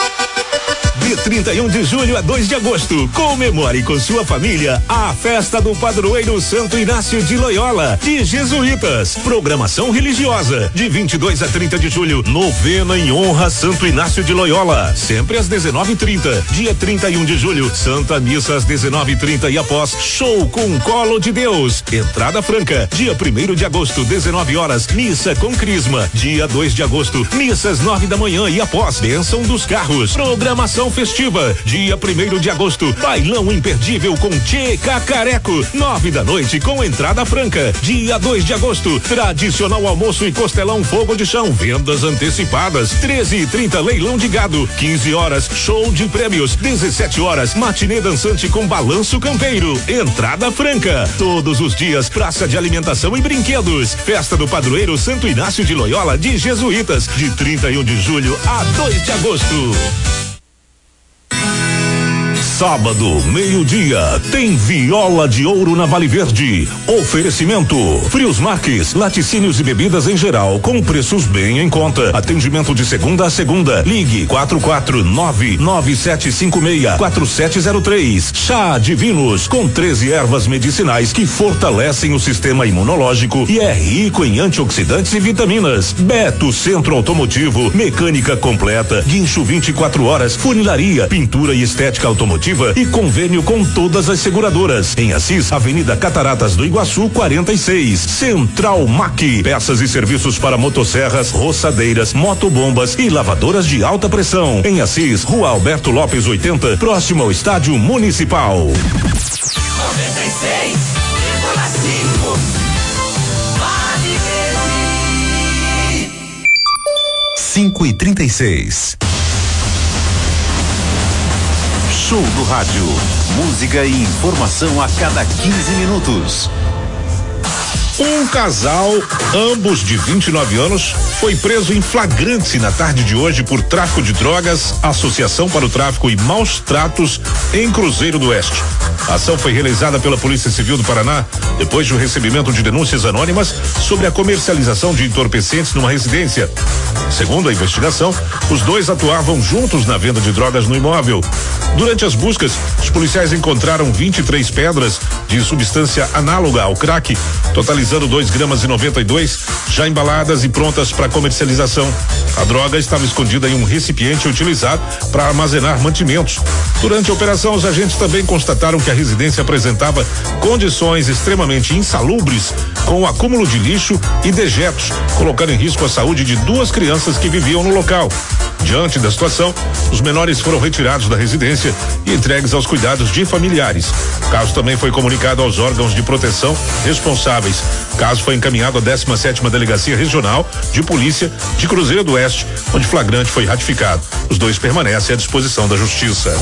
De trinta e um de julho a dois de agosto, comemore com sua família a festa do padroeiro Santo Inácio de Loyola, de Jesuítas. Programação religiosa, de vinte e dois a trinta de julho, novena em honra a Santo Inácio de Loyola, sempre às dezenove e trinta. Dia trinta e um de julho, Santa Missa às dezenove e trinta e após, show com Colo de Deus. Entrada franca. Dia primeiro de agosto, dezenove horas, missa com crisma. Dia dois de agosto, missas nove da manhã e após, bênção dos carros. Programação festiva. Dia primeiro de agosto, bailão imperdível com Tchê Cacareco, nove da noite com entrada franca. Dia dois de agosto, tradicional almoço e costelão fogo de chão, vendas antecipadas. treze e trinta, leilão de gado. quinze horas, show de prêmios. dezessete horas, matinê dançante com balanço campeiro. Entrada franca. Todos os dias, praça de alimentação e brinquedos. Festa do padroeiro Santo Inácio de Loyola, de Jesuítas, de trinta e um de julho a dois de agosto. Sábado, meio-dia, tem Viola de Ouro na Vale Verde. Oferecimento: Frios Marques, laticínios e bebidas em geral, com preços bem em conta. Atendimento de segunda a segunda. Ligue quatro quatro nove nove sete cinco seis quatro sete zero três. Chá Divinos, com treze ervas medicinais que fortalecem o sistema imunológico e é rico em antioxidantes e vitaminas. Beto Centro Automotivo, mecânica completa, guincho vinte e quatro horas, funilaria, pintura e estética automotiva e convênio com todas as seguradoras. Em Assis, Avenida Cataratas do Iguaçu, quarenta e seis. Central Mac, peças e serviços para motosserras, roçadeiras, motobombas e lavadoras de alta pressão. Em Assis, Rua Alberto Lopes oitenta, próximo ao Estádio Municipal. noventa e seis vírgula cinco Vale Verde. cinco e trinta e seis. Show do rádio. Música e informação a cada quinze minutos. Um casal, ambos de vinte e nove anos, foi preso em flagrante na tarde de hoje por tráfico de drogas, associação para o tráfico e maus tratos em Cruzeiro do Oeste. A ação foi realizada pela Polícia Civil do Paraná depois do recebimento de denúncias anônimas sobre a comercialização de entorpecentes numa residência. Segundo a investigação, os dois atuavam juntos na venda de drogas no imóvel. Durante as buscas, os policiais encontraram vinte e três pedras de substância análoga ao crack, totalizando dois gramas e noventa e dois, já embaladas e prontas para comercialização. A droga estava escondida em um recipiente utilizado para armazenar mantimentos. Durante a operação, os agentes também constataram que a residência apresentava condições extremamente insalubres, com o acúmulo de lixo e dejetos, colocando em risco a saúde de duas crianças que viviam no local. Diante da situação, os menores foram retirados da residência e entregues aos cuidados de familiares. O caso também foi comunicado aos órgãos de proteção responsáveis. O caso foi encaminhado à décima sétima Delegacia Regional de Polícia de Cruzeiro do Oeste, onde flagrante foi ratificado. Os dois permanecem à disposição da Justiça.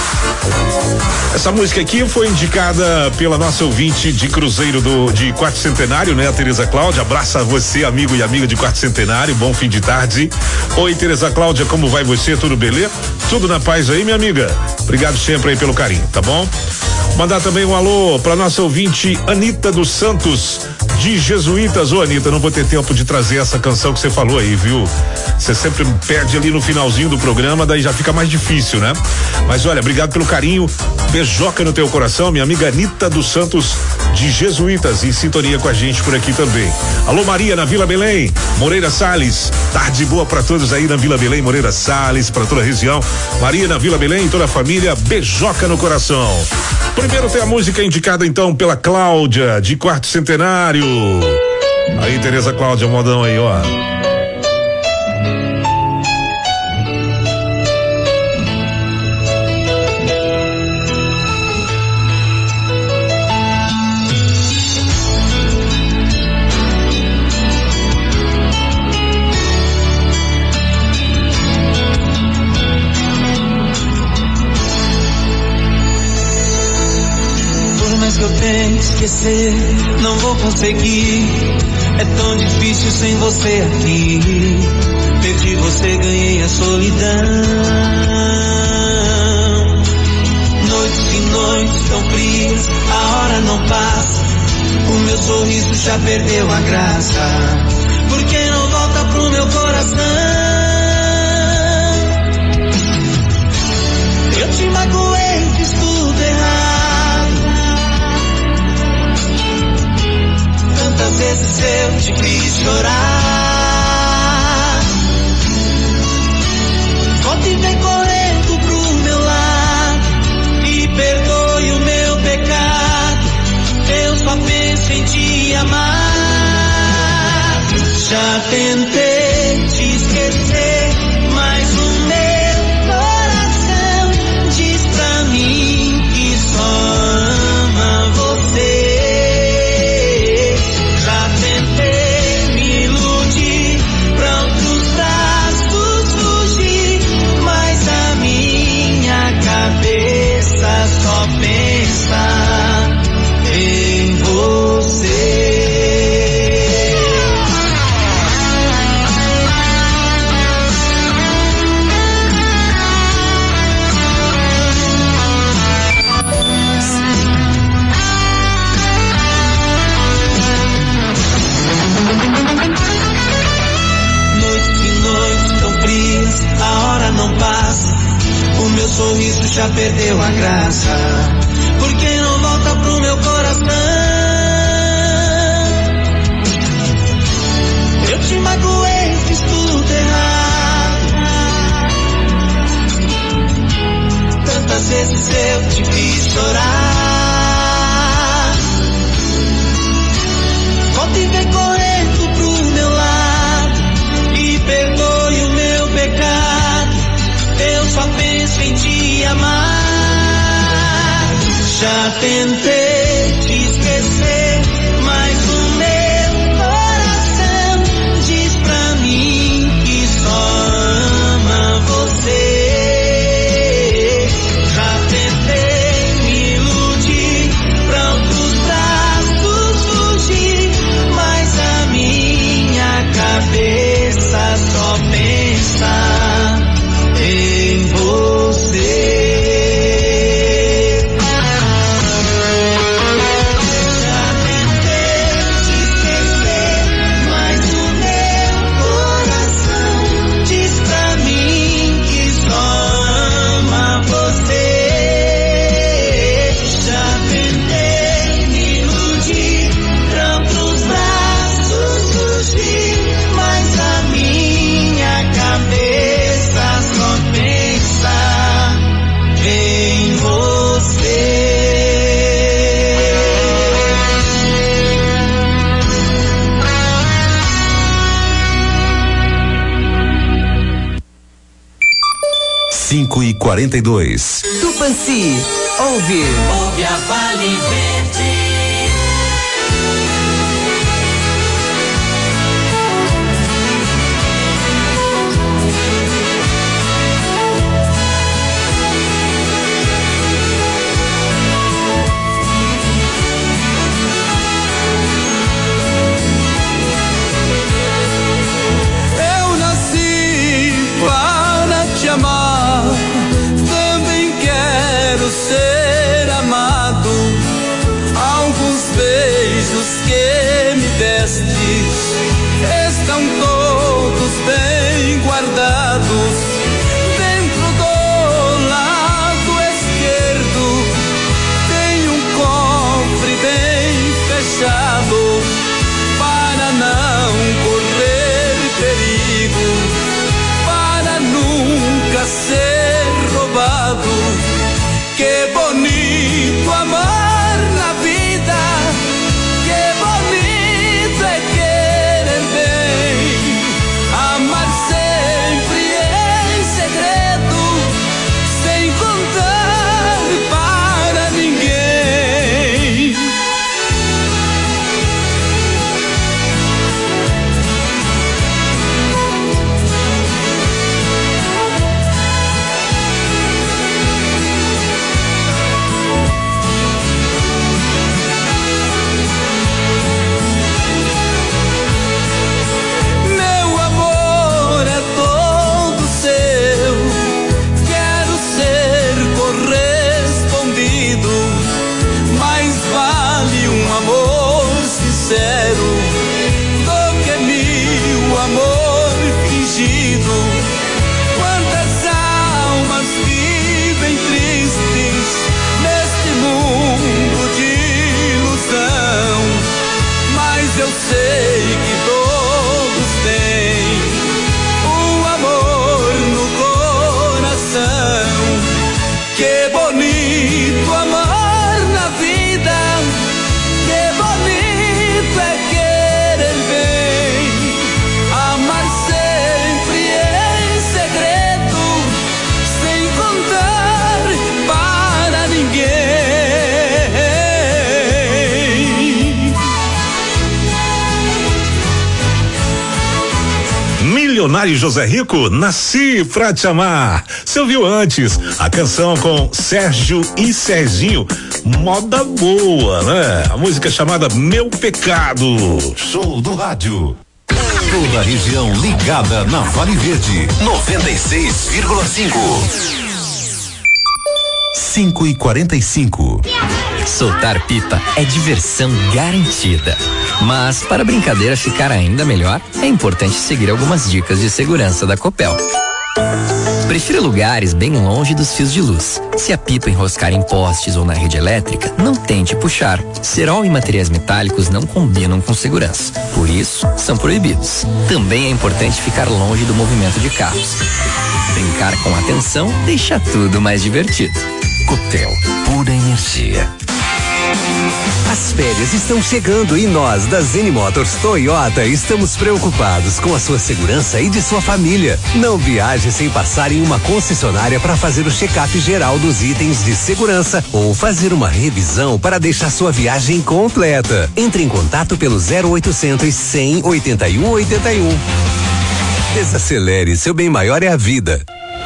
Essa música aqui foi indicada pela nossa ouvinte de Cruzeiro do de Quarto Centenário, né? A Tereza Cláudia. Abraça você, amigo e amiga de Quarto Centenário. Bom fim de tarde. Oi, Tereza Cláudia, como vai você? Tudo beleza? Tudo na paz aí, minha amiga? Obrigado sempre aí pelo carinho, tá bom? Mandar também um alô para nossa ouvinte Anita dos Santos de Jesuítas. Ô, Anitta, não vou ter tempo de trazer essa canção que você falou aí, viu? Você sempre perde ali no finalzinho do programa, daí já fica mais difícil, né? Mas olha, obrigado pelo carinho, beijoca no teu coração, minha amiga Anitta dos Santos de Jesuítas, em sintonia com a gente por aqui também. Alô, Maria, na Vila Belém, Moreira Salles, tarde boa pra todos aí na Vila Belém, Moreira Salles, pra toda a região. Maria na Vila Belém, toda a família, beijoca no coração. Primeiro tem a música indicada então pela Cláudia, de Quarto Centenário. Aí, Tereza Cláudia, modão aí, ó. Que eu tento esquecer, não vou conseguir. É tão difícil sem você aqui. Perdi você, ganhei a solidão. Noites e noites tão frias, a hora não passa. O meu sorriso já perdeu a graça. Por que não volta pro meu coração? Eu te magoei, fiz tudo errado. Tantas vezes eu te fiz chorar. Volta e vem correndo pro meu lado e perdoe o meu pecado. Eu só penso em te amar. Já tentei te esquecer, mas o meu coração diz pra mim que só ama você. Só pensa em você. já perdeu a graça. Por que não volta pro meu coração? Eu te magoei, fiz tudo errado. Tantas vezes eu te fiz chorar. Volta e vem correndo pro meu lado e perdoe o meu pecado. Eu só penso em te amar. Já tentei te esquecer, mas o meu coração diz pra mim que só ama você. Já tentei me iludir, pra outros braços fugir, mas a minha cabeça só pensa em você. Já tentei te esquecer, mas o meu coração diz pra mim que só ama você. Já tentei me iludir, pra outros braços fugir, mas a minha cabeça só pensa em você. cinco e quarenta e dois. Tupanci, ouve. Ouve a Vale Verde. Eu nasci para te amar, também quero ser amado. Alguns beijos que me destes estão todos bem guardados dentro do lado esquerdo. Tem um cofre bem fechado para não correr perigo, para nunca ser roubado. Que bonito amar na vida, que bonito é querer bem, amar sempre em segredo, sem contar para ninguém. Meu amor é todo seu, quero ser correspondido. Mais vale um amor sincero do que mil amor fingido. Quantas almas vivem tristes neste mundo de ilusão, mas eu sei que todos têm um amor no coração. Que bonito amar na vida, que bonito é querer bem, amar sempre em segredo, sem contar para ninguém. Milionário José Rico, nasci pra te amar. Você ouviu antes a canção com Sérgio e Serginho, moda boa, né? A música chamada Meu Pecado. Show do rádio. Toda a região ligada na Vale Verde. noventa e seis vírgula cinco. cinco e quarenta e cinco. Soltar pipa é diversão garantida. Mas para a brincadeira ficar ainda melhor, é importante seguir algumas dicas de segurança da Copel. Prefira lugares bem longe dos fios de luz. Se a pipa enroscar em postes ou na rede elétrica, não tente puxar. Cerol e materiais metálicos não combinam com segurança. Por isso, são proibidos. Também é importante ficar longe do movimento de carros. Brincar com atenção deixa tudo mais divertido. Copel, pura energia. As férias estão chegando e nós, da Zene Motors Toyota, estamos preocupados com a sua segurança e de sua família. Não viaje sem passar em uma concessionária para fazer o check-up geral dos itens de segurança ou fazer uma revisão para deixar sua viagem completa. Entre em contato pelo zero oitocentos, cem, oitenta e um, oitenta e um. Desacelere, seu bem maior é a vida.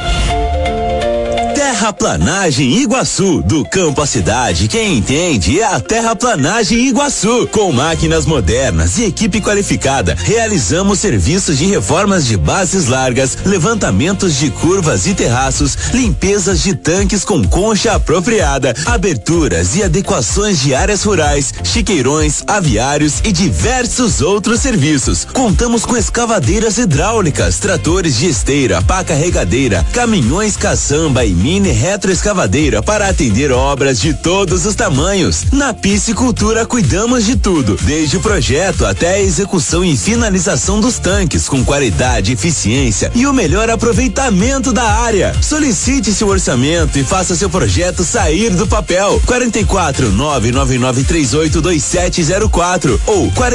Terraplanagem Iguaçu, do campo à cidade, quem entende é a Terraplanagem Iguaçu. Com máquinas modernas e equipe qualificada, realizamos serviços de reformas de bases largas, levantamentos de curvas e terraços, limpezas de tanques com concha apropriada, aberturas e adequações de áreas rurais, chiqueirões, aviários e diversos outros serviços. Contamos com escavadeiras hidráulicas, tratores de esteira, pá carregadeira, caminhões caçamba e mini retroescavadeira para atender obras de todos os tamanhos. Na piscicultura cuidamos de tudo, desde o projeto até a execução e finalização dos tanques, com qualidade, eficiência e o melhor aproveitamento da área. Solicite seu orçamento e faça seu projeto sair do papel. quarenta e quatro, nove nove nove três oito dois sete zero quatro ou